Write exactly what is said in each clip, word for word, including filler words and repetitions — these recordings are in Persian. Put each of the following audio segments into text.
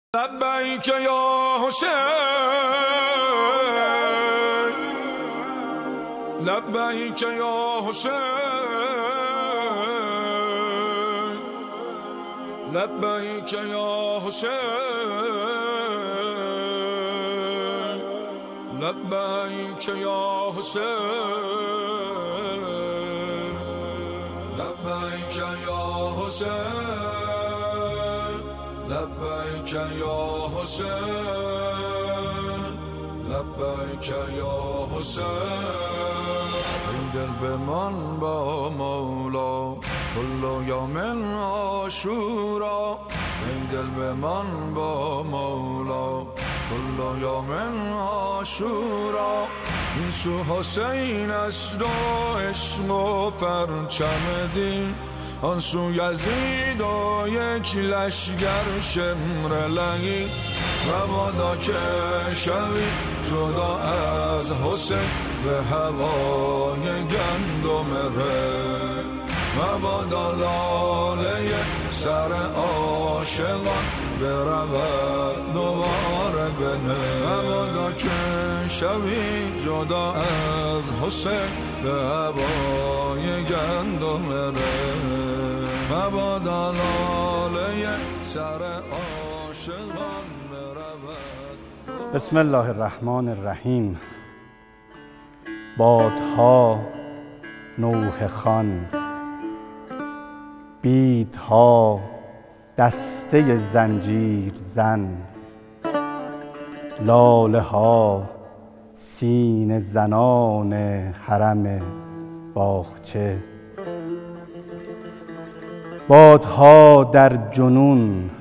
لبیک یا حسین، لبیک یا حسین، لبیک یا حسین، لبیک یا حسین، لبیک یا حسین، لبیک یا حسین، لبیک یا حسین. ای دل بمان با مولا کل یوم عاشورا، ای دل بمان با مولا کل یوم عاشورا. این سو حسین است و عشق و پرچم دین، آن سو یزید و یک لشگر شمر لنگی. مبادا که شوی جدا از حسین به هوای گندم ره، مبادا لاله سر عاشقان برود دوباره بنه. مبادا که شوی جدا از حسین به هوای گندم ره، مبادا لاله سر عاشقان برود. بسم الله الرحمن الرحیم. بادها نوحه خوان، بیدها دسته زنجیر زن، لاله ها سینه زنان حرم باغچه. بادها در جنون،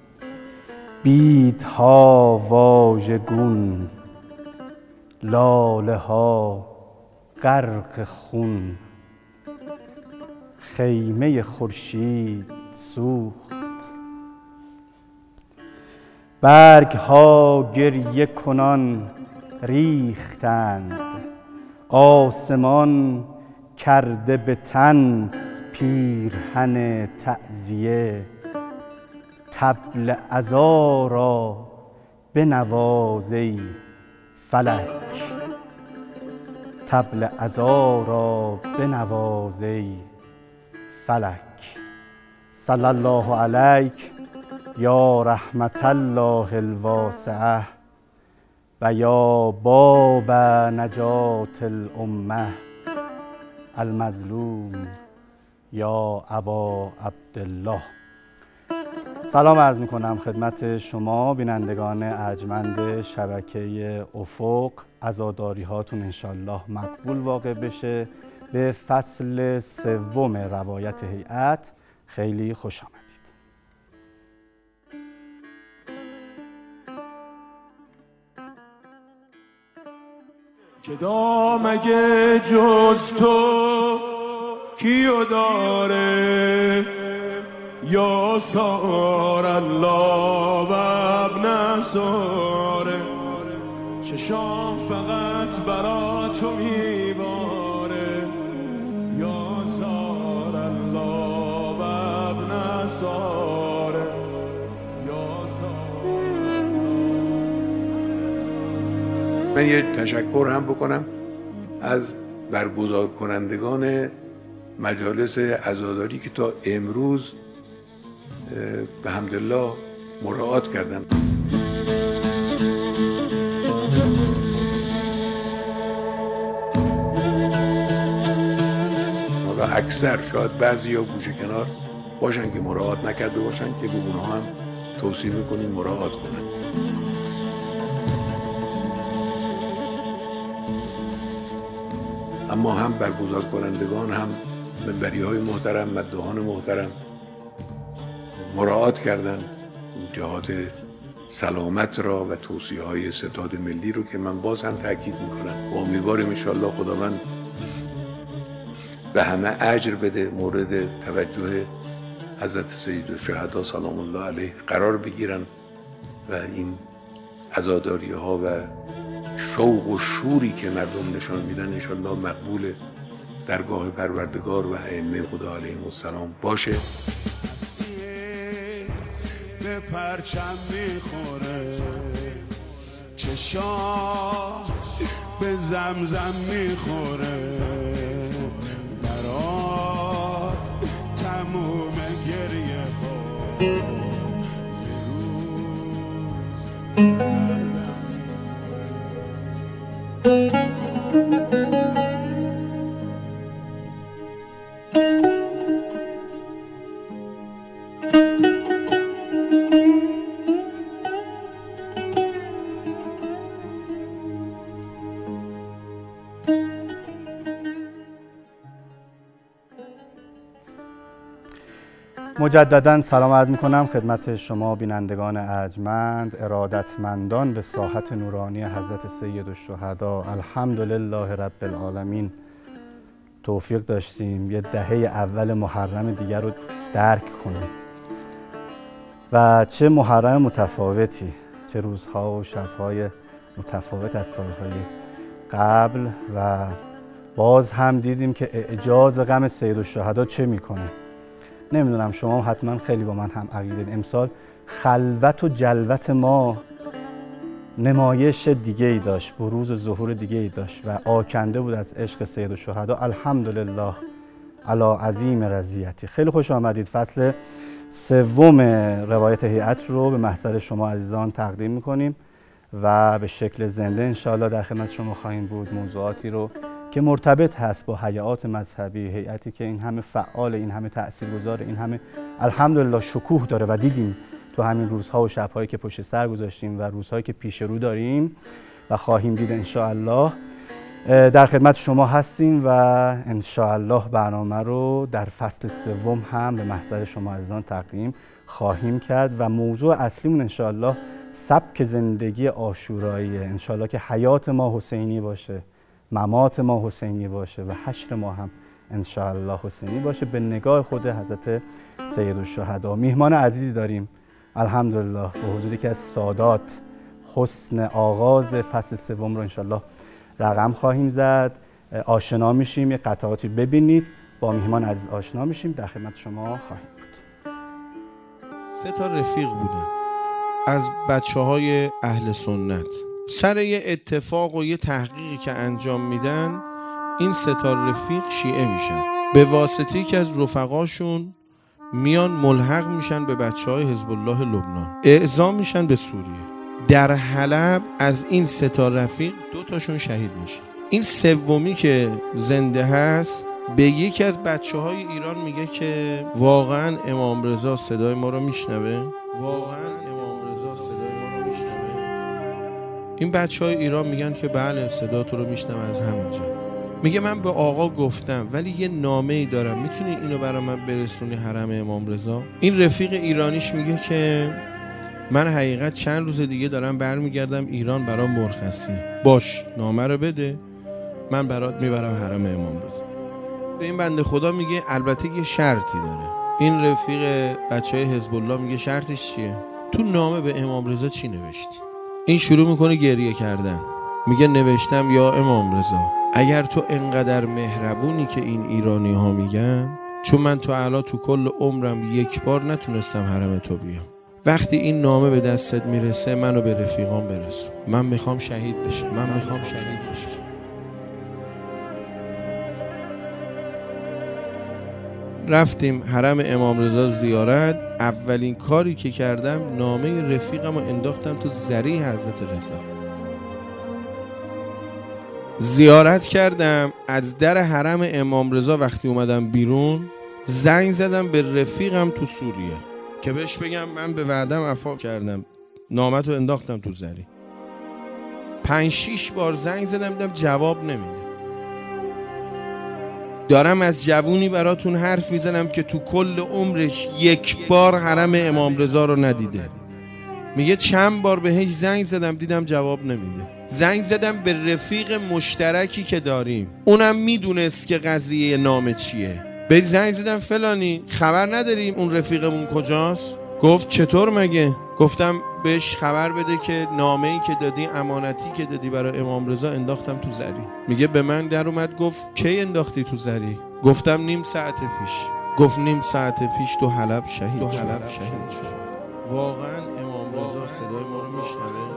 بیدها واژگون، لاله ها غرق خون. خیمه خورشید سوخت، برگ ها گریه کنان ریختند، آسمان کرده به تن پیرهن تعزیه. طبل عزا را بنواز ای فلک، طبل عزا را بنواز ای فلک. صلی الله علیک یا رحمت الله الواسعه و یا باب نجات الامه المظلوم یا ابا عبدالله. سلام عرض می کنم خدمت شما بینندگان ارجمند شبکه افق. عزاداری هاتون انشالله مقبول واقع بشه. به فصل سوم روایت هیئت خیلی خوش آمدید. گدا مگه جز تو کیو داره، یا سار الله و ابن ساره. چشام فقط برا تو میباره، یا سار الله و ابن ساره، یا سار. من یه تشکر هم بکنم از برگزار کنندگان مجالس عزاداری که تا امروز به حمدالله مراعات کردن. حالا اکثر شاید بعضی یا گوشه کنار باشن که مراعات نکرده باشن، که به اونها هم توصیه میکنیم مراعات کنن. اما هم برگزار کنندگان هم منبری های محترم، مداحان محترم مراعات کردن جهات سلامت را و توصیه های ستاد ملی رو که من باز هم تاکید میکنم و امیدوارم انشالله خداوند به همه اجر بده، مورد توجه حضرت سید الشهدا سلام الله علیه قرار بگیرن و این عزاداری ها و شوق و شوری که مردم نشان میدن انشالله مقبول درگاه پروردگار و ائمه خدا علیهم السلام باشه. پرچم میخوره، چه شاه به زمزم میخوره، برات تموم گریه ها یه روز دردم میخوره. مجددا سلام عرض می کنم خدمت شما بینندگان ارجمند، ارادتمندان به ساحت نورانی حضرت سید الشهدا. الحمدلله رب العالمین. توفیق داشتیم یه دهه اول محرم دیگر رو درک کنیم و چه محرم متفاوتی، چه روزها و شبهای متفاوت از سالهای قبل، و باز هم دیدیم که اعجاز غم سید الشهدا چه میکنه. نمیدونم شما حتما خیلی با من هم عقیدین، امسال خلوت و جلوت ما نمایش دیگه ای داشت، بروز ظهور دیگه ای داشت و آکنده بود از عشق سید الشهدا. الحمدلله علی عظیم رضیتی. خیلی خوش آمدید. فصل سوم روایت هیئت رو به محضر شما عزیزان تقدیم میکنیم و به شکل زنده انشاءالله در خدمت شما خواهیم بود. موضوعاتی رو که مرتبط هست با هیئات مذهبی، هیئتی که این همه فعال، این همه تاثیرگذار، این همه الحمدلله شکوه داره و دیدیم تو همین روزها و شب‌هایی که پشت سر گذاشتیم و روزهایی که پیش رو داریم و خواهیم دید انشاءالله. در خدمت شما هستیم و انشاءالله برنامه رو در فصل سوم هم به محضر شما عزیزان تقدیم خواهیم کرد و موضوع اصلیمون انشاءالله سبک زندگی عاشورایی، انشاءالله که حیات ما حسینی باشه، ممات ما حسینی باشه و حشر ما هم انشاءالله حسینی باشه به نگاه خود حضرت سید الشهدا. میهمان عزیزی داریم الحمدلله به حضوری که از سادات حسن آغاز فصل سوم رو انشاءالله رقم خواهیم زد. آشنا میشیم، یه قطعاتی ببینید، با میهمان عزیز آشنا میشیم، در خدمت شما خواهیم بود. سه تا رفیق بودن از بچه های اهل سنت. سر یه اتفاق و یه تحقیقی که انجام میدن این سه تا رفیق شیعه میشن، به واسطه که از رفقاشون میان ملحق میشن به بچه های حزب الله لبنان، اعزام میشن به سوریه. در حلب از این سه تا رفیق دو تاشون شهید میشن. این سومی که زنده هست به یکی از بچه های ایران میگه که واقعا امام رضا صدای ما رو میشنوه، واقعا امام رضا صدای ما رو میشنوه. این بچه های ایران میگن که بله صدا تو رو میشنوه از همینجا. میگه من به آقا گفتم ولی یه نامه ای دارم، میتونی اینو برای من برسونی حرم امام رضا؟ این رفیق ایرانیش میگه که من حقیقت چند روز دیگه دارم برمیگردم ایران برای مرخصی، باش نامه رو بده من برات میبرم حرم امام رضا. به این بنده خدا میگه البته یه شرطی داره. این رفیق بچه های حزب الله میگه شرطش چیه؟ تو نامه به امام رضا چی نوشتی؟ این شروع میکنه گریه کردن، میگه نوشتم یا امام رضا اگر تو انقدر مهربونی که این ایرانی ها میگن، چون من تو علا تو کل عمرم یک بار نتونستم حرم تو بیام، وقتی این نامه به دستت میرسه منو به رفیقان برسون، من میخوام شهید بشم، من میخوام شهید بشم. رفتیم حرم امام رضا زیارت. اولین کاری که کردم نامه رفیقم رو انداختم تو ذریح حضرت رضا. زیارت کردم. از در حرم امام رضا وقتی اومدم بیرون زنگ زدم به رفیقم تو سوریه که بهش بگم من به وعدم وفا کردم، نامه رو انداختم تو ذریح. پنج شیش بار زنگ زدم دیدم جواب نمیده. دارم از جوونی براتون حرف میزنم که تو کل عمرش یک بار حرم امام رضا رو ندیده. میگه چند بار بهش زنگ زدم دیدم جواب نمیده. زنگ زدم به رفیق مشترکی که داریم، اونم میدونست که قضیه نامه چیه. به زنگ زدم فلانی خبر نداریم اون رفیقمون کجاست؟ گفت چطور مگه؟ گفتم بهش خبر بده که نامه‌ای که دادی، امانتی که دادی برای امام رضا انداختم تو ذریح. میگه به من در اومد گفت کی انداختی تو ذریح؟ گفتم نیم ساعت پیش. گفت نیم ساعت پیش تو حلب شهید تو حلب شهید شد. واقعا امام رضا صدای ما رو میشنوه؟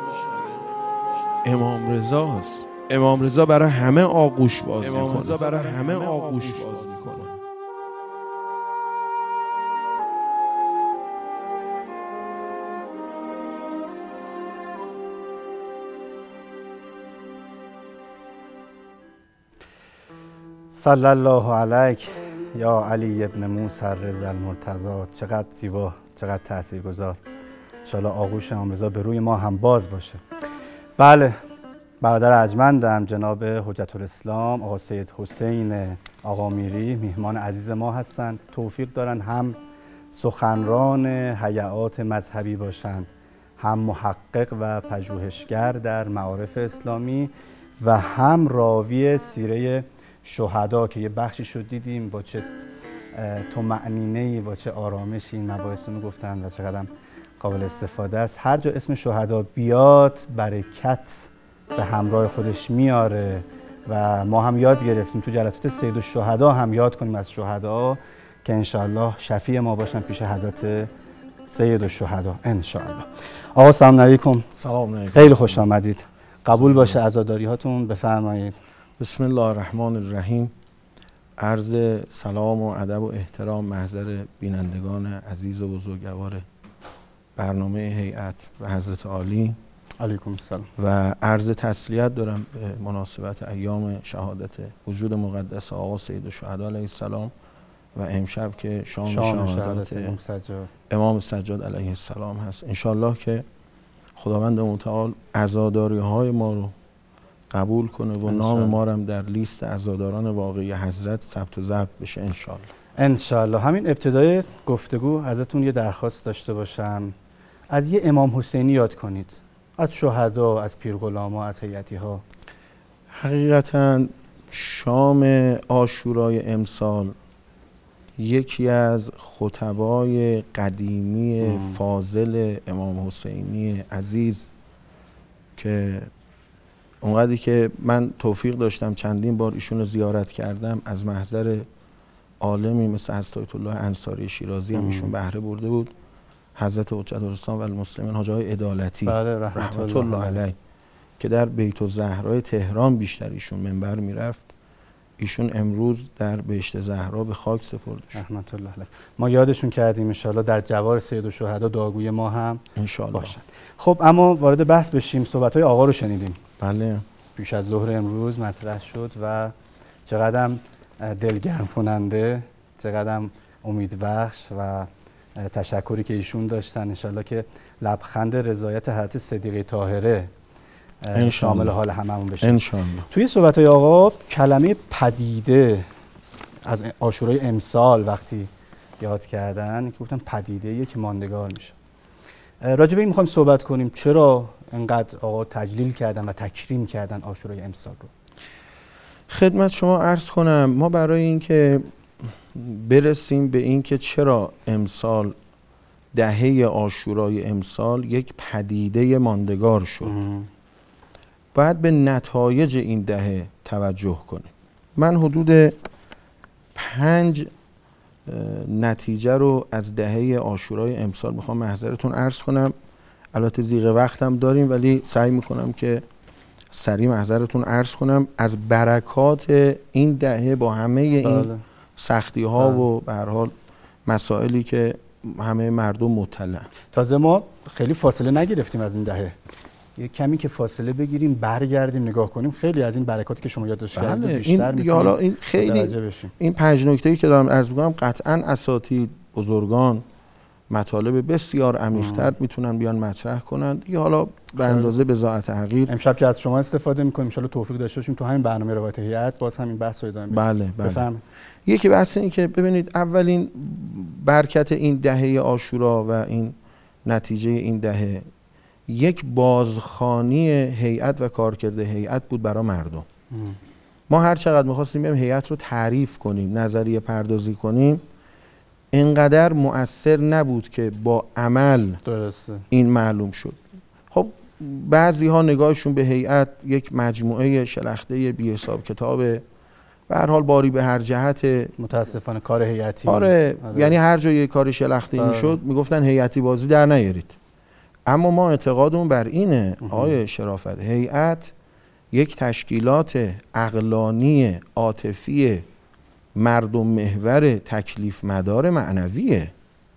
امام رضاست. امام رضا برای همه آغوش باز میکنه. امام رضا برای همه آغوش باز میکنه. صلی الله علیک یا علی ابن موسی رضا المرتضی. چقدر زیبا، چقدر تاثیرگذار. انشاءالله آغوش امام رضا به روی ما هم باز باشه. بله، برادر ارجمندم جناب حجت الاسلام آقا سید حسین آقا میری میهمان عزیز ما هستند. توفیق دارن هم سخنران هیئات مذهبی باشند، هم محقق و پژوهشگر در معارف اسلامی و هم راوی سیره شهدا که یه بخشی شد دیدیم با چه طمأنینه‌ای، با چه آرامشی این مباحث رو گفتن و چقدر قابل استفاده است. هر جا اسم شهدا بیاد برکت به همراه خودش میاره و ما هم یاد گرفتیم تو جلسات سید الشهدا هم یاد کنیم از شهدا که انشاءالله شفیع ما باشن پیش حضرت سید الشهدا انشاءالله. آقا سلام علیکم. سلام علیکم. خیلی خوش آمدید. قبول باشه عزاداری هاتون، بفرمایید. بسم الله الرحمن الرحیم. عرض سلام و ادب و احترام محضر بینندگان عزیز و بزرگوار برنامه هیئت و حضرت عالی علیکم السلام و عرض تسلیت دارم به مناسبت ایام شهادت وجود مقدس آقا سید الشهدا علیه السلام و امشب که شام, شام شهادت امام سجاد امام سجاد علیه السلام هست. انشالله که خداوند متعال عزاداری های ما رو قبول کنه و نام ما رو هم در لیست عزاداران واقعی حضرت ثبت و ضبط بشه انشالله. انشالله. همین ابتدای گفتگو ازتون یه درخواست داشته باشم، از یه امام حسینی یاد کنید، از شهدا، از پیرغلاما، از هیئتی ها. حقیقتا شام عاشورای امسال یکی از خطبای قدیمی ام. فاضل امام حسینی عزیز که اونقدری که من توفیق داشتم چندین بار ایشون رو زیارت کردم، از محضر عالمی مثل حضرت آیت الله انصاری شیرازی هم ایشون بهره برده بود. حضرت حجت الاسلام و المسلمین حاج آقای عدالتی بله رحمت, رحمت الله علیه که در بیت الزهرا تهران بیشتر ایشون منبر میرفت، ایشون امروز در بهشت زهرا به خاک سپرده شد رحمت الله علیه. ما یادشون کردیم انشالله در جوار سید الشهدا دعاگوی ما هم انشالله باشن. خب اما وارد بحث بشیم. صحبت‌های آقا رو شنیدیم. بله. پیش از ظهر امروز مطرح شد و چقدر دلگرم کننده، چقدر امیدبخش و تشکری که ایشون داشتن. انشالله که لبخند رضایت حضرت صدیقه طاهره شامل حال هممون بشه انشالله. توی صحبت‌های آقا کلمه پدیده از عاشورای امسال وقتی یاد کردن که گفتن پدیده که ماندگار میشه. راجع به این می‌خوایم صحبت کنیم. چرا انقدر آقا تجلیل کردن و تکریم کردن عاشورای امسال رو؟ خدمت شما عرض کنم، ما برای اینکه برسیم به اینکه چرا امسال دهه عاشورای امسال یک پدیده ماندگار شد ام. باید به نتایج این دهه توجه کنیم. من حدود پنج نتیجه رو از دهه عاشورای امسال میخوام محضرتون عرض کنم. البته زیغ وقتم داریم ولی سعی میکنم که سریع محضرتون عرض کنم از برکات این دهه با همه این بله. سختی ها بله. و به هر حال مسائلی که همه مردم مطلع. تازه ما خیلی فاصله نگرفتیم از این دهه، یه کمی که فاصله بگیریم برگردیم نگاه کنیم خیلی از این برکاتی که شما یادداشت کردید بله. بیشتر این حالا این خیلی این پنج نکته‌ای که دارم عرض می‌کنم قطعاً اساتید بزرگان مطالب بسیار عمیق‌تر میتونن بیان مطرح کنن. دیگه حالا به اندازه بضاعت حقیر امشب که از شما استفاده می‌کنیم ان شاءالله توفیق داشته باشیم تو همین برنامه روایت هیئت باز همین بحث رو ادامه بدیم. بله بله. بفهم. یکی بحث این که ببینید اولین برکت این دهه عاشورا و این نتیجه این دهه یک بازخوانی هیئت و کارکرد هیئت بود برای مردم. ام. ما هر چقدر می‌خواستیم بریم هیئت رو تعریف کنیم، نظریه پردازی کنیم، اینقدر مؤثر نبود که با عمل درسته. این معلوم شد. خب بعضی ها نگاهشون به هیئت یک مجموعه شلخته بی حساب کتاب به هر حال باری به هر جهت متاسفانه کار هیئتی. آره, آره یعنی هر جای کار شلختی آره. میشد میگفتن هیئتی بازی در نیارید. اما ما اعتقادمون بر اینه آقای شرافت، هیئت یک تشکیلات عقلانی عاطفی مردم محور تکلیف مدار معنویه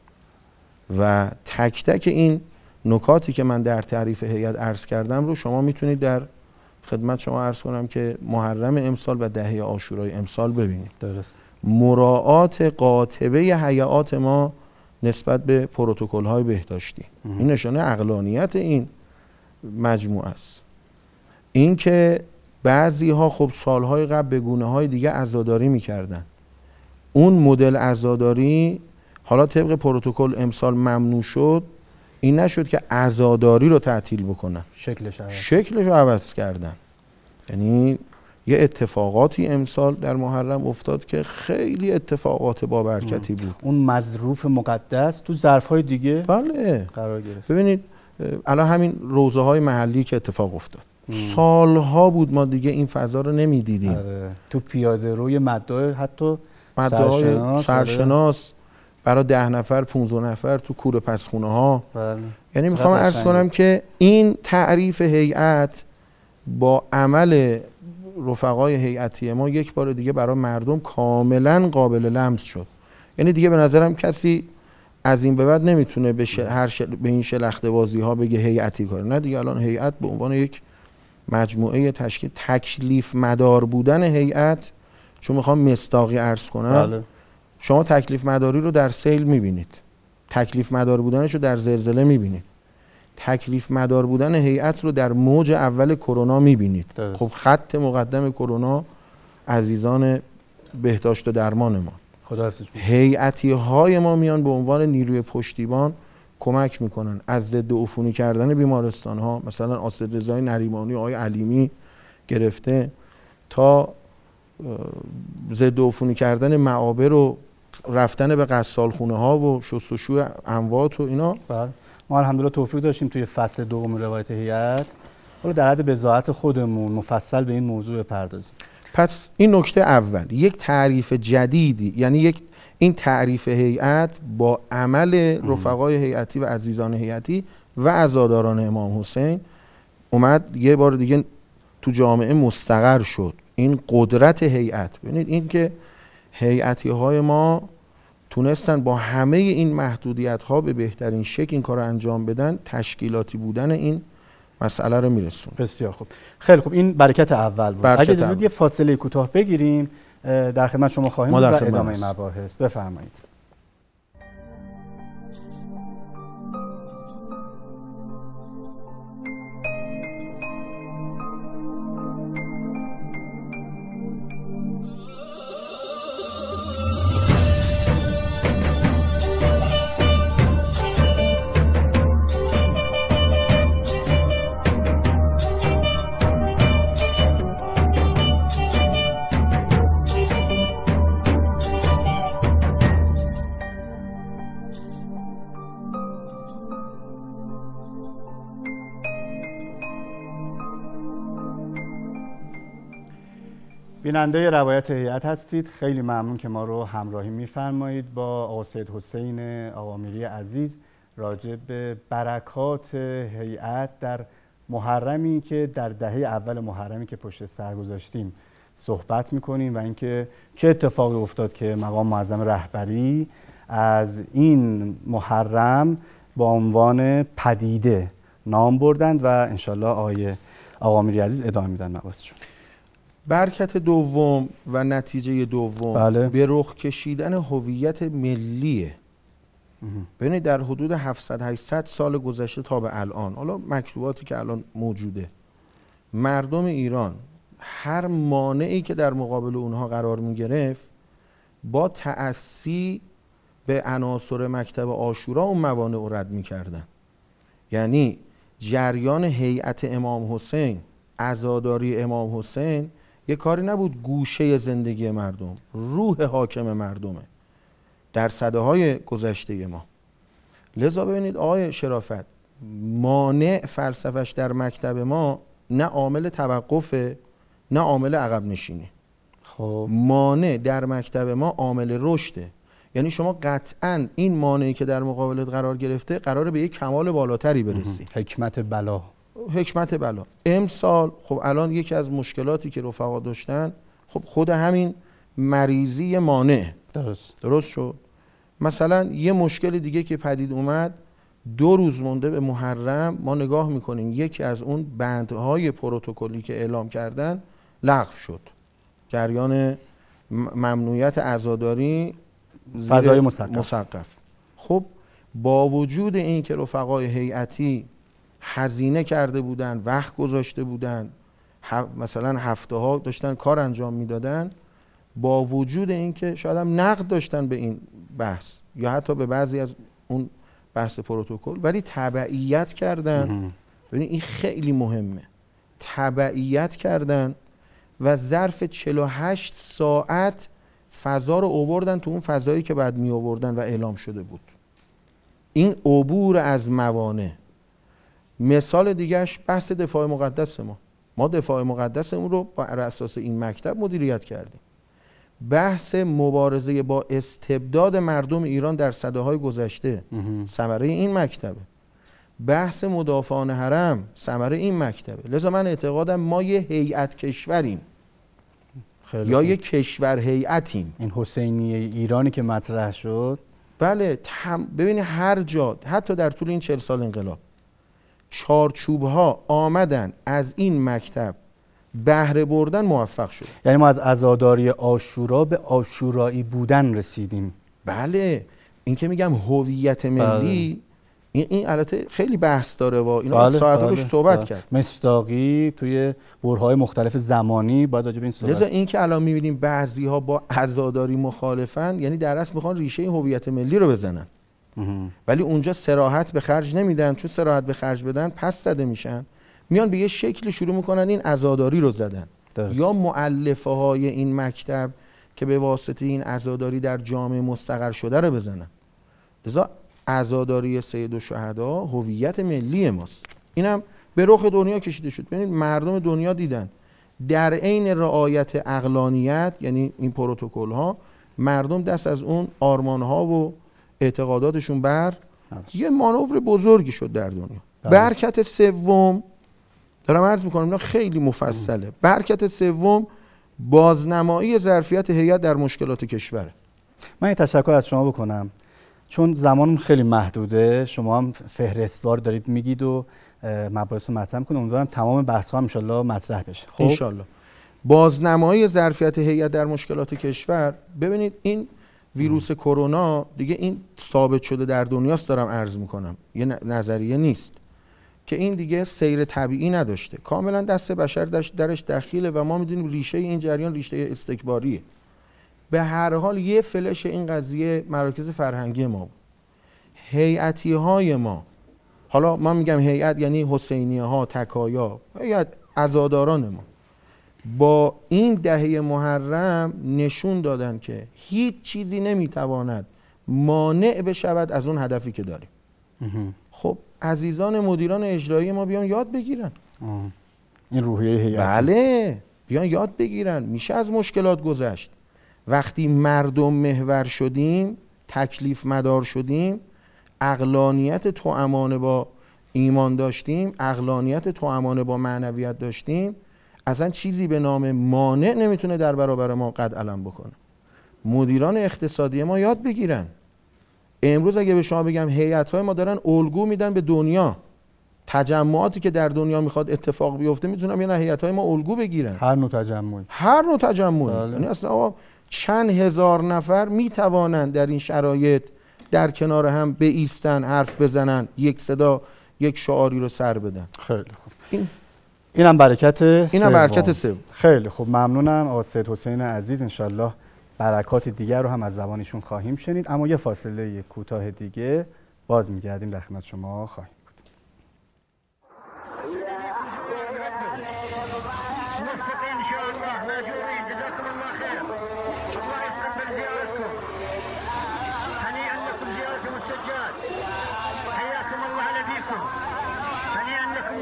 و تک تک این نکاتی که من در تعریف هیئت عرض کردم رو شما میتونید در خدمت شما عرض کنم که محرم امسال و دهه عاشورای امسال ببینید. درست. مراعات قاطبه هیئات ما نسبت به پروتکل‌های بهداشتی این نشانه عقلانیت این مجموعه است. این که بعضی ها خب سالهای قبل به گونه‌های دیگه عزاداری میکردن، اون مدل عزاداری حالا طبق پروتکل امسال ممنوع شد، این نشد که عزاداری رو تعطیل بکنن، شکلش عوض شکلش رو عوض کردن. یعنی یه اتفاقاتی امسال در محرم افتاد که خیلی اتفاقات با برکتی بود. اون مظروف مقدس تو ظرف‌های دیگه بله قرار گرفت. ببینید الان همین روزه‌های محلی که اتفاق افتاد، سالها بود ما دیگه این فضا رو نمیدیدیم. آره. تو پیاده روی مدعا حتی مدعای سرشناس, سرشناس برای ده نفر پونزده نفر تو کوره پسخونه ها. بله. یعنی میخوام عرض کنم که این تعریف هیئت با عمل رفقای هیئتی ما یک بار دیگه برای مردم کاملا قابل لمس شد. یعنی دیگه به نظرم کسی از این به بعد نمیتونه به شل... هر شل... به این شلخته بازی ها بگه هیئتی کار. نه دیگه الان هیئت به عنوان یک مجموعه تشکیل تکلیف مدار بودن هیئت، چون میخوام مصداقی عرض کنم. بله. شما تکلیف مداری رو در سیل میبینید، تکلیف مدار بودنش رو در زلزله میبینید، تکلیف مدار بودن هیئت رو در موج اول کرونا میبینید. خب خط مقدم کرونا عزیزان بهداشت و درمان ما، هیئتی های ما میان به عنوان نیروی پشتیبان کمک میکنن از ضد عفونی کردن بیمارستان ها، مثلا اسدرضای نریمانی و آقای علیمی گرفته تا ضد عفونی کردن معابر و رفتن به غسالخونه ها و شستشوی اموات و اینا. بله. ما الحمدلله توفیق داشتیم توی فصل دوم روایت هیئت رو در حد بضاعت خودمون مفصل به این موضوع بپردازیم. پس این نکته اول، یک تعریف جدیدی، یعنی یک این تعریف هیئت با عمل رفقای هیئتی و عزیزان هیئتی و عزاداران امام حسین اومد یه بار دیگه تو جامعه مستقر شد. این قدرت هیئت، ببینید این که هیئتی های ما تونستن با همه این محدودیت ها به بهترین شکل این کار رو انجام بدن، تشکیلاتی بودن این مسئله رو میرسون. بسیار خوب، خیلی خوب، این برکت اول بود. برکت اگه اجازه یه فاصله کوتاه بگیریم در خدمت شما خواهیم بود و ادامه مباحث. بفرمایید. بیننده روایت هیئت هستید. خیلی ممنون که ما رو همراهی می‌فرمایید با آقا سید حسین آقامیری عزیز راجع به برکات هیئت در محرمی که در دهه اول محرمی که پشت سر گذاشتیم صحبت می‌کنیم و اینکه چه اتفاقی افتاد که مقام معظم رهبری از این محرم با عنوان پدیده نام بردند و انشالله آقای آقامیری عزیز ادامه میدن مباحثشون. برکت دوم و نتیجه دوم بله. به رخ کشیدن هویت ملیه. ببینید در حدود هفتصد هشتصد سال گذشته تا به الان، حالا مکتوباتی که الان موجوده، مردم ایران هر مانعی که در مقابل اونها قرار می گرفت با تأسی به عناصر مکتب عاشورا اون موانع رو رد می کردن. یعنی جریان هیئت امام حسین، عزاداری امام حسین یه کاری نبود گوشه زندگی مردم، روح حاکم مردمه در سده‌های گذشته ما. لذا ببینید آقای شرافت، مانع فلسفش در مکتب ما نه عامل توقفه نه عامل عقب نشینی. خب مانع در مکتب ما عامل رشده. یعنی شما قطعاً این مانعی که در مقابلت قرار گرفته قراره به یک کمال بالاتری برسی. حکمت بلا. حکمت بلا. امسال خب الان یکی از مشکلاتی که رفقا داشتن خب خود همین مریضی مانع. درست. درست شد. مثلا یه مشکل دیگه که پدید اومد، دو روز مونده به محرم ما نگاه میکنیم یکی از اون بندهای پروتکلی که اعلام کردن لغو شد. جریان ممنوعیت عزاداری فضای مسقف. مسقف. خب با وجود این که رفقای هیئتی هزینه کرده بودن، وقت گذاشته بودن، مثلا هفته ها داشتن کار انجام میدادن، با وجود این که شاید هم نقد داشتن به این بحث یا حتی به بعضی از اون بحث پروتکل، ولی تبعیت کردن. ببینید این خیلی مهمه. تبعیت کردن و ظرف چهل و هشت ساعت فضا رو آوردن تو اون فضایی که بعد می آوردن و اعلام شده بود. این عبور از موانع. مثال دیگهش بحث دفاع مقدس ما. ما دفاع مقدسمون رو بر اساس این مکتب مدیریت کردیم. بحث مبارزه با استبداد مردم ایران در سده‌های گذشته ثمره این مکتبه. بحث مدافعان حرم ثمره این مکتبه. لذا من اعتقادم ما یه هیئت کشوریم یا یه کشور هیئتیم. این حسینیه ایرانی که مطرح شد، بله تم... ببینید هر جا حتی در طول این چهل سال انقلاب چارچوب ها آمدن از این مکتب بهره بردن موفق شد. یعنی ما از عزاداری عاشورا به عاشورایی بودن رسیدیم. بله این که میگم هویت ملی، بله. این این البته خیلی بحث داره و اینا بله، ساعت‌ها بله، روش صحبت بله. کرد. مصداقی توی برهه‌های مختلف زمانی باید راجع به این صحبت. لذا این که الان می‌بینیم بعضی‌ها با عزاداری مخالفن، یعنی در اصل میخوان ریشه هویت ملی رو بزنن. ولی اونجا صراحت به خرج نمیدن، چون صراحت به خرج بدن پس زده میشن، میان به یه شکل شروع میکنن این عزاداری رو زدن. درست. یا مؤلفه های این مکتب که به واسطه این عزاداری در جامعه مستقر شده رو بزنن. لذا عزاداری سید الشهدا هویت ملی ماست. اینم به رخ دنیا کشیده شد. ببینید مردم دنیا دیدن در عین رعایت عقلانیت، یعنی این پروتکل ها، مردم دست از اون آرمان ها و اعتقاداتشون بر یه مانور بزرگی شد در دنیا. بله. برکت سوم دارم عرض میکنم، اینا خیلی مفصله. برکت سوم بازنمایی ظرفیت هیئت در مشکلات کشوره. من یه تشکر از شما بکنم، چون زمان خیلی محدوده، شما هم فهرستوار دارید میگید و مباحث رو مطرح میکنید. امیدوارم تمام بحث ها ان شاءالله مطرح بشه. خب ان شاءالله. بازنمایی ظرفیت هیئت در مشکلات کشور، ببینید این ویروس کرونا دیگه این ثابت شده در دنیاست، دارم عرض میکنم، یه نظریه نیست که این دیگه سیر طبیعی نداشته، کاملا دست بشر درش دخیله و ما میدونیم ریشه این جریان ریشه استکباریه. به هر حال یه فلش این قضیه مراکز فرهنگی ما بود. هیئتی های ما، حالا من میگم هیئت یعنی حسینیه ها، تکایا، هیئت عزاداران ما، با این دهه محرم نشون دادن که هیچ چیزی نمیتواند مانع بشود از اون هدفی که داریم. خب عزیزان مدیران اجرایی ما بیان یاد بگیرن. آه. این روحیه هیئتی. بله بیان یاد بگیرن. میشه از مشکلات گذشت. وقتی مردم محور شدیم، تکلیف مدار شدیم، عقلانیت توأمان با ایمان داشتیم، عقلانیت توأمان با معنویت داشتیم، اصلا چیزی به نام مانع نمیتونه در برابر ما قد علم بکنه. مدیران اقتصادی ما یاد بگیرن. امروز اگه به شما بگم هیئت‌های ما دارن الگو میدن به دنیا، تجمعاتی که در دنیا میخواد اتفاق بیفته میتونن بیان هیئت‌های ما الگو بگیرن. هر نوع تجمعی، هر نوع تجمعی. یعنی اصلا چند هزار نفر میتوانند در این شرایط در کنار هم بایستن، حرف بزنن، یک صدا، یک شعاری رو سر بدن. خیلی خوب. این اینم برکت اینم برکت سوم. خیلی خوب، ممنونم آقا سید حسین عزیز. انشالله برکات دیگر رو هم از زبانشون خواهیم شنید، اما یه فاصله کوتاه دیگه باز میگردیم در خدمت شما خواهیم بود.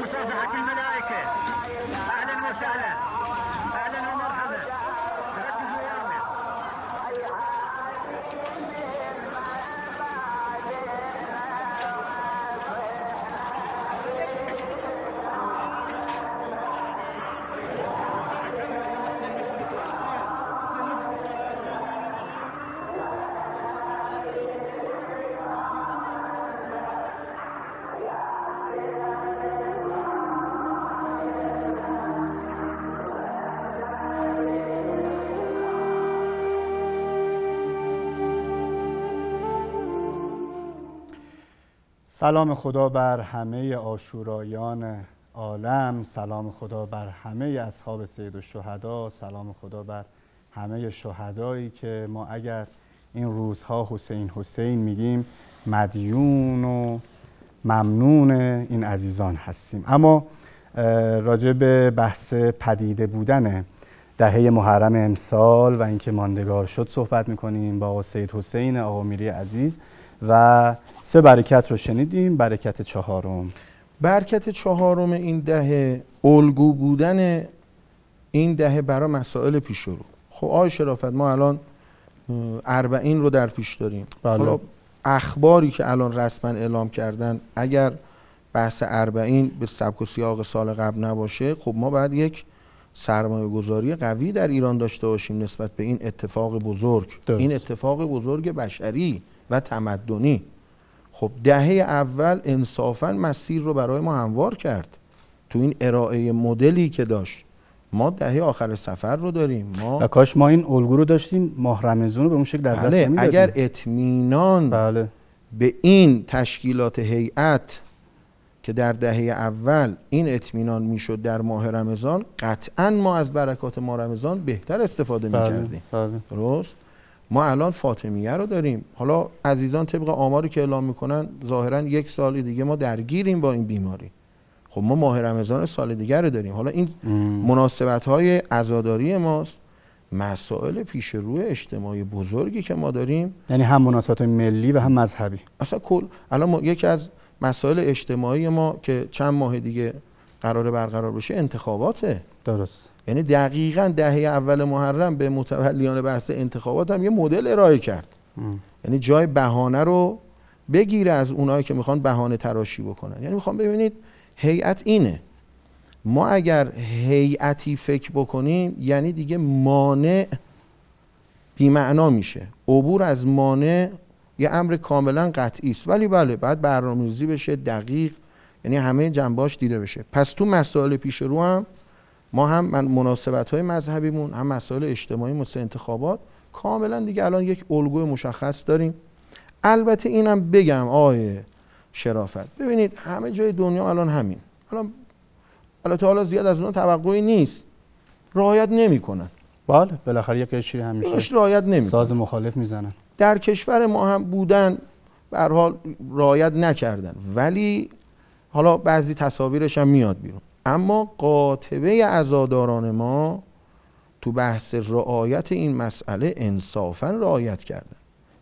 أهلا وسهلا، أهلا ومرحبا. سلام خدا بر همه عاشورایان عالم، سلام خدا بر همه اصحاب سیدالشهدا، سلام خدا بر همه شهدایی که ما اگر این روزها حسین حسین میگیم مدیون و ممنون این عزیزان هستیم. اما راجع به بحث پدیده بودن دهه محرم امسال و اینکه ماندگار شد صحبت میکنیم با سید حسین آقا میری عزیز و سه برکت رو شنیدیم. برکت چهارم، برکت چهارم این دهه الگو بودن این دهه برای مسائل پیش رو. خب آقای شرافت ما الان اربعین رو در پیش داریم. بله. حالا اخباری که الان رسما اعلام کردن اگر بحث اربعین به سبک و سیاق سال قبل نباشه، خب ما باید یک سرمایه گذاری قوی در ایران داشته باشیم نسبت به این اتفاق بزرگ. درست. این اتفاق بزرگ بشری و تمدنی. خب دهه اول انصافاً مسیر رو برای ما هموار کرد. تو این ارائه مدلی که داشت ما دهه آخر سفر رو داریم. ما و کاش ما این الگو رو داشتیم ماه رمضان رو به اون شکل از دست بله، نمیدادیم. اگر اطمینان بله. به این تشکیلات هیئت که در دهه اول این اطمینان میشد در ماه رمضان، قطعاً ما از برکات ماه رمضان بهتر استفاده بله. میکردیم. بله. درست؟ ما الان فاطمیه رو داریم. حالا عزیزان طبق آماری که اعلام میکنن ظاهرا یک سال دیگه ما درگیریم با این بیماری. خب ما ماه رمضان سال دیگر رو داریم. حالا این مناسبت های عزاداری ماست، مسائل پیش روی اجتماعی بزرگی که ما داریم، یعنی هم مناسبات ملی و هم مذهبی. اصلا کل الان ما یکی از مسائل اجتماعی ما که چند ماه دیگه قراره برقرار بشه انتخاباته. درست. یعنی دقیقاً دهه اول محرم به متولیان بحث انتخابات هم یه مدل ارائه کرد. ام. یعنی جای بهانه رو بگیره از اونایی که میخوان بهانه تراشی بکنن. یعنی میخوام ببینید هیئت اینه. ما اگر هیئتی فکر بکنیم یعنی دیگه مانع بی‌معنا میشه. عبور از مانع یه امر کاملا قطعی است، ولی بله بعد برنامه‌ریزی بشه دقیق، یعنی همه جنبه‌اش دیده بشه. پس تو مسائل پیش رو هم ما هم من مناسبت‌های مذهبیمون هم مسائل اجتماعی مثل انتخابات کاملا دیگه الان یک الگوی مشخص داریم. البته اینم بگم آیه شرافت، ببینید همه جای دنیا الان همین، الان البته حالا زیاد از اونها توقعی نیست، رعایت نمی‌کنن. بله بالاخره یک چیزی همیشه رعایت نمی‌کنن، ساز مخالف میزنن. در کشور ما هم بودن به هر حال رعایت نکردن، ولی حالا بعضی تصاویرش هم میاد بیرون. اما قاطبه عزاداران ما تو بحث رعایت این مسئله انصافاً رعایت کردن،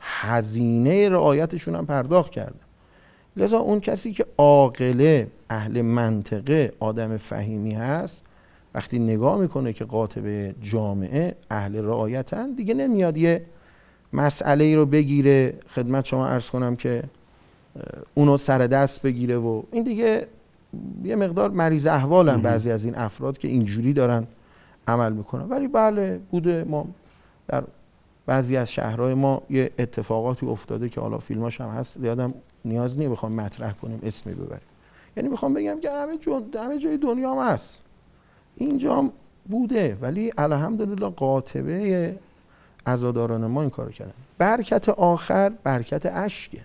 هزینه رعایتشون هم پرداخت کردن. لذا اون کسی که عاقله، اهل منطقه، آدم فهیمی هست، وقتی نگاه میکنه که قاطبه جامعه اهل رعایتن، دیگه نمیاد یه مسئله ای رو بگیره خدمت شما عرض کنم که اونو سر دست بگیره و این دیگه یه مقدار مریض احوالن بعضی از این افراد که اینجوری دارن عمل میکنن. ولی بله بوده، ما در بعضی از شهرهای ما یه اتفاقاتی افتاده که حالا فیلماش هم هست، یادم نیاز نیست بخوام مطرح کنیم اسمی ببریم. یعنی میخوام بگم که همه جا همه جای دنیا هم هست، اینجا هم بوده، ولی الحمدلله قاطبه عزاداران ما این کارو کردن. برکت آخر برکت اشکه.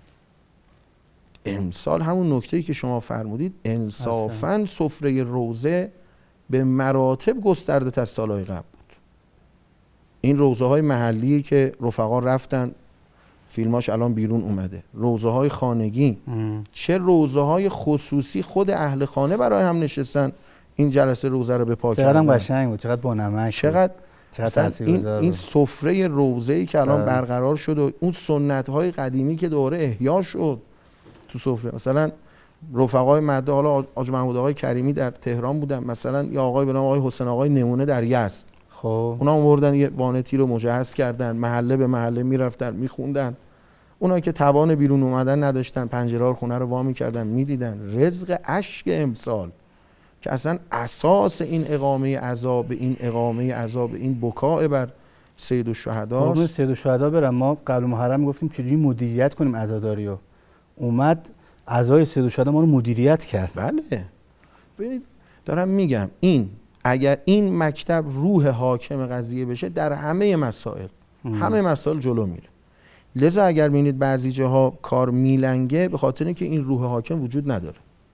امسال همون نکته‌ای که شما فرمودید انصافاً سفره روزه به مراتب گسترده تر از سالهای قبل بود. این روزه های محلی که رفقا رفتن فیلماش الان بیرون اومده، روزه های خانگی، ام. چه روزه های خصوصی خود اهل خانه برای هم نشستن این جلسه روزه رو به پا کردن. چقدر قشنگ بود، چقدر بانمک، چقدر چقدر این, این سفره روزه‌ای که الان برقرار شد و اون سنت‌های قدیمی که دوره احیا شد تو سفره. مثلا رفقای مده، حالا حاج محمود آقای کریمی در تهران بودن، مثلا یا آقای به نام آقای حسین آقای نمونه در یزد. خب اونا آوردن یه وانتی رو مجهز کردن، محله به محله میرفتن میخوندن. اونایی که توان بیرون اومدن نداشتن پنجره خونه رو وا می‌کردن میدیدن. رزق اشک امسال که اصلا اساس این اقامه عذاب، این اقامه عذاب، این بکاء بر سیدالشهدا. قربون سیدالشهدا برم. ما قبل محرم گفتیم چجوری مدیریت کنیم عزاداری رو، اومد اعضای سیدالشهدا ما رو مدیریت کرد. بله ببینید دارم میگم این اگر این مکتب روح حاکم قضیه بشه در همه مسائل ام. همه مسائل جلو میره. لذا اگر ببینید بعضی جاها کار میلنگه به خاطر اینکه این روح حاکم وجود نداره.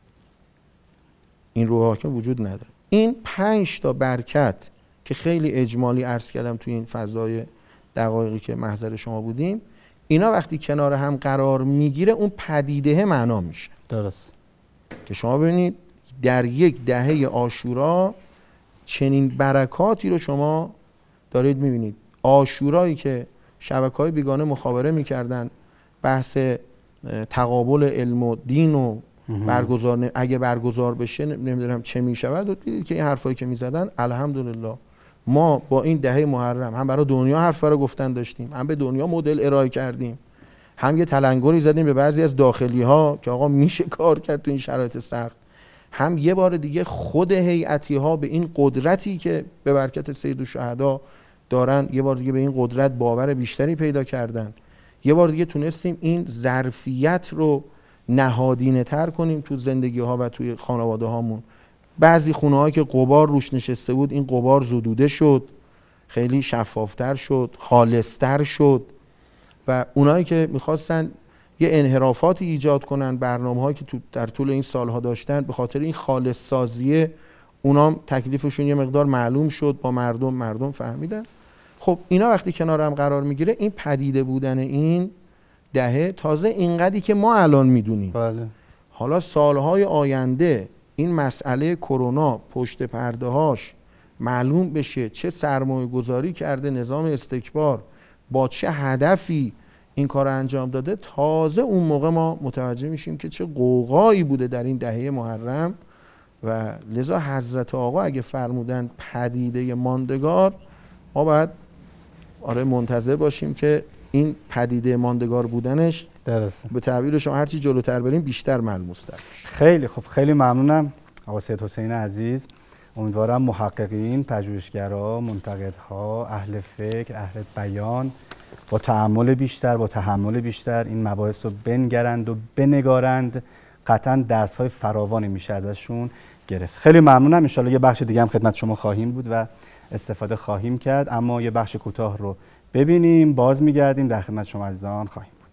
این روح حاکم وجود نداره. این پنج تا برکت که خیلی اجمالی عرض کردم توی این فضای دقایقی که محضر شما بودیم، اینا وقتی کنار هم قرار میگیره اون پدیده معنا میشه. درست. که شما ببینید در یک دهه عاشورا چنین برکاتی رو شما دارید میبینید. عاشورایی که شبکه‌های بیگانه مخابره میکردن، بحث تقابل علم و دین و برگزار اگه برگزار بشه نمیدونم چه میشود، و دیدید که این حرفایی که میزدن الحمدلله ما با این دهه محرم هم برای دنیا حرف رو گفتن داشتیم، هم به دنیا مدل ارائه کردیم، هم یه تلنگری زدیم به بعضی از داخلی ها که آقا میشه کار کرد تو این شرایط سخت، هم یه بار دیگه خود هیئتی ها به این قدرتی که به برکت سید الشهدا دارن یه بار دیگه به این قدرت باور بیشتری پیدا کردن. یه بار دیگه تونستیم این ظرفیت رو نهادینه تر کنیم تو زندگی ها و توی خانواده هامون. بعضی خونه هایی که غبار روش نشسته بود این غبار زدوده شد، خیلی شفافتر شد، خالصتر شد، و اونایی که میخواستن یه انحرافاتی ایجاد کنن، برنامه هایی که تو در طول این سالها داشتن، به خاطر این خالص سازیه اونام تکلیفشون یه مقدار معلوم شد، با مردم مردم فهمیدن. خب اینا وقتی کنار هم قرار میگیره این پدیده بودن این دهه تازه اینقدری که ما الان میدونیم. بله. حالا سالهای آینده این مسئله کرونا پشت پرده هاش معلوم بشه چه سرمایه گذاری کرده نظام استکبار، با چه هدفی این کار انجام داده، تازه اون موقع ما متوجه میشیم که چه قوقایی بوده در این دهه محرم. و لذا حضرت آقا اگه فرمودن پدیده ماندگار، ما باید آره منتظر باشیم که این پدیده ماندگار بودنش درسته. به تعبیر شما هرچی جلوتر بریم بیشتر ملموس‌تر بشه. خیلی خوب، خیلی ممنونم آقا سید حسین عزیز. امیدوارم محققین، پژوهشگرا، منتقدها، اهل فکر، اهل بیان با تأمل بیشتر، با تحمل بیشتر این مباحث رو بنگرند و بنگارند. قطعا درس‌های فراوانی میشه ازشون گرفت. خیلی ممنونم. ان شاءالله یه بخش دیگه هم خدمت شما خواهیم بود و استفاده خواهیم کرد، اما یه بخش کوتاه رو ببینیم، باز میگردیم در خدمت شما عزیزان خواهیم بود.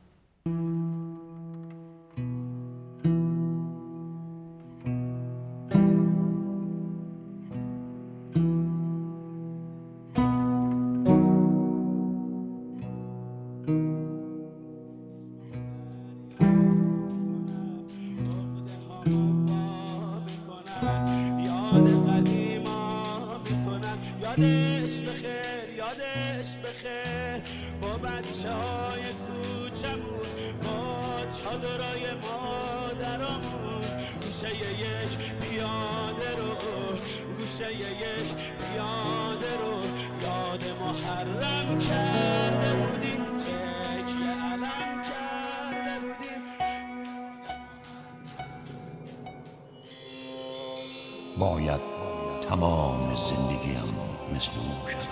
یادش بخیر یادش بخیر با بچه های کوچمون، با چادرای مادرامون، گوشه یک پیاده رو گوشه یک پیاده رو یاد محرم کرده بودیم، تکیه علم کرده بودیم. باید تمام زندگیم مثل او شود.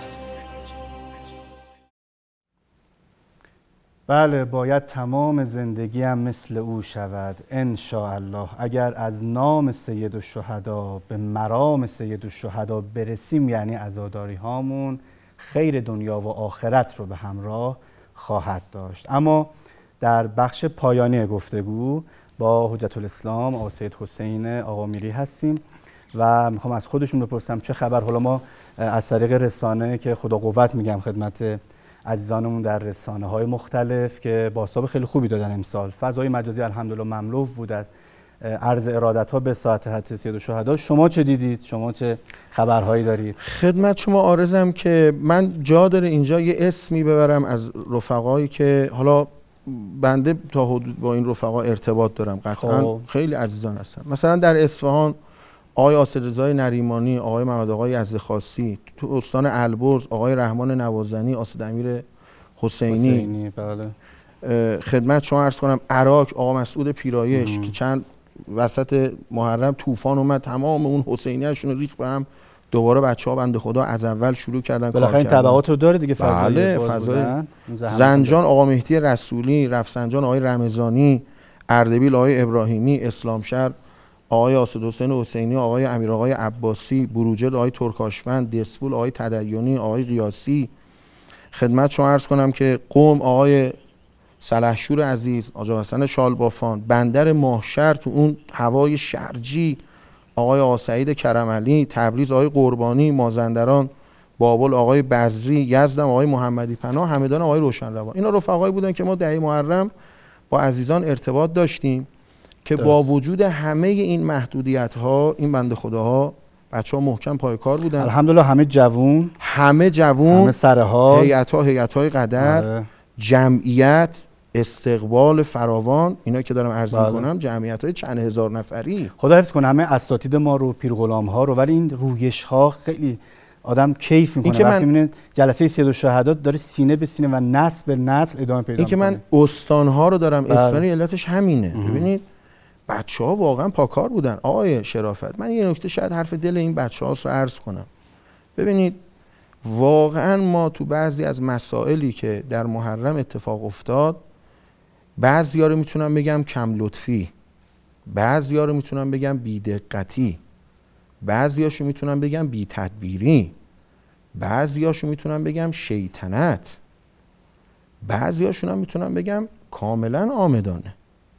بله، باید تمام زندگیم مثل او شود ان شاء الله. اگر از نام سید الشهدا به مرام سید الشهدا برسیم، یعنی عزاداری هامون خیر دنیا و آخرت رو به همراه خواهد داشت. اما در بخش پایانی گفتگو با حجت الاسلام آقا سید حسین آقا میری هستیم و میخوام از خودشون بپرسم چه خبر. حالا ما از طریق رسانه که خدا قوت میگم خدمت عزیزانمون در رسانه های مختلف که بازتاب خیلی خوبی دادن امسال، فضای مجازی الحمدلله مملو بود از عرض ارادت ها به ساعت حضرت سید الشهدا. شما چه دیدید؟ شما چه خبرهایی دارید؟ خدمت شما عارضم که من جا داره اینجا یه اسمی ببرم از رفقایی که حالا بنده تا حدود با این رفقا ارتباط دارم، قطعا خیلی عزیزان هستن. مثلا در اصفهان آقای اسدرضای نریمانی، آقای محمد آقای یزدخواستی، تو استان البرز آقای رحمان نوازنی، اسد امیر حسینی, حسینی بله. خدمت شما عرض کنم عراق آقا مسعود پیرایش که چند وسط محرم طوفان اومد، تمام اون حسینی‌هاشون رو ریخت به هم، دوباره بچه‌ها بنده خدا از اول شروع کردن کار کردن. این تبعات رو داره دیگه فضای بله فضای زنجان آقا مهدی رسولی، رفسنجان آقای رمضانی، اردبیل آقای ابراهیمی، اسلامشهر آقای اسد حسین حسینی، آقای امیر آقای عباسی، بروجرد آقای ترکاشفند، دسفول آقای تدیونی، آقای قیاسی. خدمت شما عرض کنم که قم آقای سلحشور عزیز، آقا حسن شالبافان، بندر ماهشهر تو اون هوای شرجی، آقای آقا سعید کرمعلی، تبریز آقای قربانی، مازندران بابل آقای بزری، یزدم آقای محمدی پناه، همدان آقای روشنروا. اینا رفقایی بودن که ما دهه محرم با عزیزان ارتباط داشتیم که درست. با وجود همه این محدودیت‌ها این بنده خداها بچه‌ها محکم پای کار بودن. الحمدلله همه جوون، همه جوون، همه سرحال، هیئت‌ها هیئت‌های قدر، آره. جمعیت، استقبال فراوان، اینا که دارم عرض می‌کنم جمعیت‌های چند هزار نفری. خدا حفظ کنه همه اساتید ما رو، پیرغلام‌ها رو، ولی این رویش‌ها خیلی آدم کیف میکنه وقتی میبینه جلسه سید الشهدا داره سینه به سینه و نسل به نسل ادامه پیدا میکنه. این که من استان‌ها رو دارم اسفری علتش همینه. ببینید بچه‌ها واقعا پاکار بودن. آقای شرافت، من یه نکته شاید حرف دل این بچه‌ها رو عرض کنم. ببینید واقعا ما تو بعضی از مسائلی که در محرم اتفاق افتاد، بعضیا رو میتونم بگم کم لطفی، بعضیا رو میتونم بگم بی‌دقتی، بعضیاشو میتونم بگم بی تدبیری، بعضیاشو میتونم بگم شیطنت، بعضیاشون هم میتونم بگم کاملا آمدانه.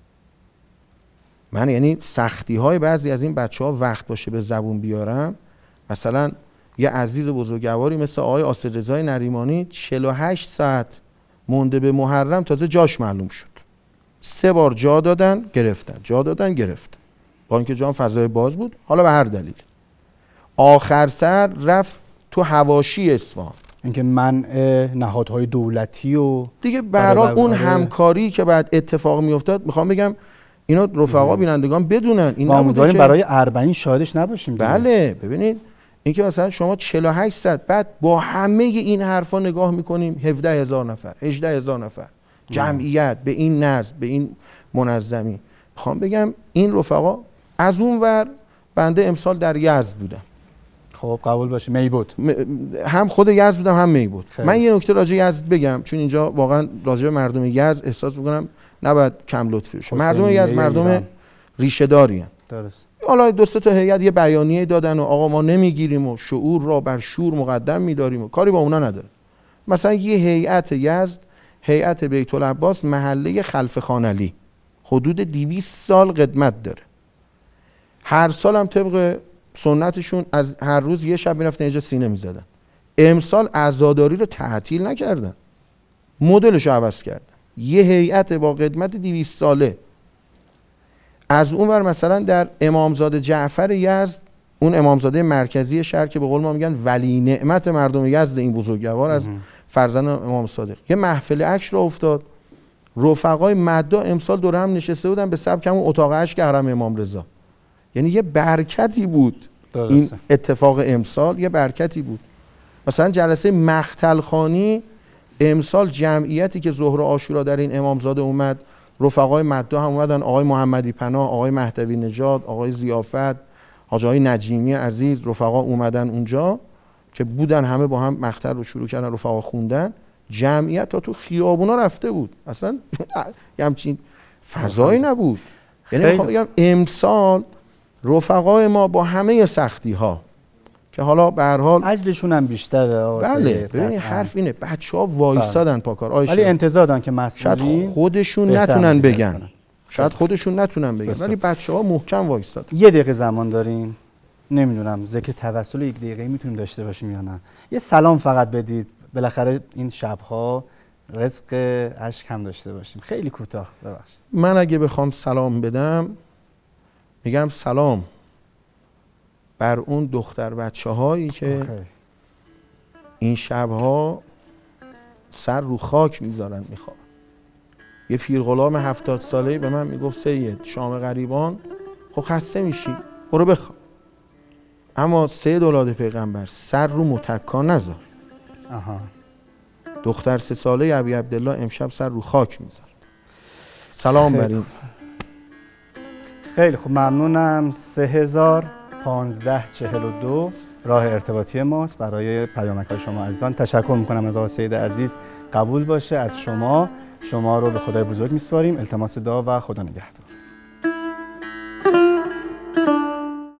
من یعنی سختی های بعضی از این بچه ها وقت باشه به زبون بیارم. مثلا یه عزیز بزرگواری مثل آقای آصررضا نریمانی چهل و هشت ساعت مونده به محرم تازه جاش معلوم شد. سه بار جا دادن گرفتن، جا دادن گرفتن، با اینکه جام فضای باز بود، حالا به هر دلیل. آخر سر رفت تو حواشی اصفهان. اینکه منع نهادهای دولتی و دیگه به هر حال اون همکاری که بعد اتفاق میافتاد، میخوام بگم اینا رفقا بینندگان بدونن این نبوده که برای اربعین شاهدش نباشیم دیگه. بله ببینید اینکه مثلا شما چهل و هشت ساعت بعد با همه این حرفا نگاه میکنیم، هفده هزار نفر، هجده هزار نفر جمعیت به این نظم، به این منظمی. میخوام بگم این رفقا از اون ور بنده امسال در یزد بودم. خب قبول باشه می بود. هم خود یزد بودم هم می بود. من یه نکته راجع یزد بگم چون اینجا واقعا راجع به مردم یزد احساس میکنم نباید کم لطفی بشه. مردم یزد مردم ریشه داری ان. درست. حالا دو سه تا هیئت یه بیانیه دادن و آقا ما نمیگیریم و شعور را بر شور مقدم میداریم و کاری با اونا نداره. مثلا یه هیئت یزد، هیئت بیت العباس محله خلف خان علی، حدود دویست سال قدمت داره. هر سال هم طبق سنتشون از هر روز یه شب میرفتن اینجا سینه میزدن. امسال عزاداری رو تعطیل نکردن، مدلش رو عوض کردن. یه هیئت با قدمت دویست ساله. از اون ور مثلا در امامزاده جعفر یزد، اون امامزاده مرکزی شهر که به قول ما میگن ولی نعمت مردم یزد، این بزرگوار از فرزند امام صادق، یه محفل عشق را افتاد. رفقای مدا امسال دور هم نشسته بودن به سبک همون اتاق عشق حرم امام رضا. یعنی یه برکتی بود درسته. این اتفاق امسال یه برکتی بود. مثلا جلسه مختل خانی امسال جمعیتی که ظهر عاشورا در این امامزاده اومد، رفقای مدا هم اومدن، آقای محمدی پناه، آقای مهدوی نژاد، آقای ضیافت، حاجی های نجیمی عزیز، رفقا اومدن اونجا که بودن، همه با هم مختل رو شروع کردن، رفقا خوندن. جمعیت تا تو خیابونا رفته بود، اصلا همچین فضایی نبود. یعنی میخوام بگم امسال رفقای ما با همه سختی ها که حالا به هر حال اجرشون هم بیشتره. بله ببینید حرف اینه، بچه‌ها وایسادن پاکار، ولی انتظار دارن که مسئولین شاید خودشون نتونن بگن، شاید خودشون نتونن بگن، ولی بچه‌ها محکم وایسادن. یه دقیقه زمان داریم، نمیدونم ذکر توسل یک دقیقه میتونیم داشته باشیم یا نه. یه سلام فقط بدید، بالاخره این شب‌ها رزق اشک هم داشته باشیم. خیلی کوتاه ببخشید. من اگه بخوام سلام بدم میگم سلام بر اون دختر بچه هایی که آخه. این شبها سر رو خاک میذارن میخوان. یه پیرغلام هفتاد ساله‌ای به من میگفت سید شام غریبان خب خسته میشی برو بخواب، اما سید اولاد پیغمبر سر رو متکا نذار. آها. دختر سه ساله ابی عبدالله امشب سر رو خاک میذار. سلام بر این. خیلی خوب ممنونم. سه هزار پانزده چهل و دو راه ارتباطی ماست برای پیامک‌های شما عزیزان. تشکر میکنم از آقای سید عزیز، قبول باشه از شما. شما رو به خدای بزرگ میسپاریم. التماس دعا و خدا نگهدار.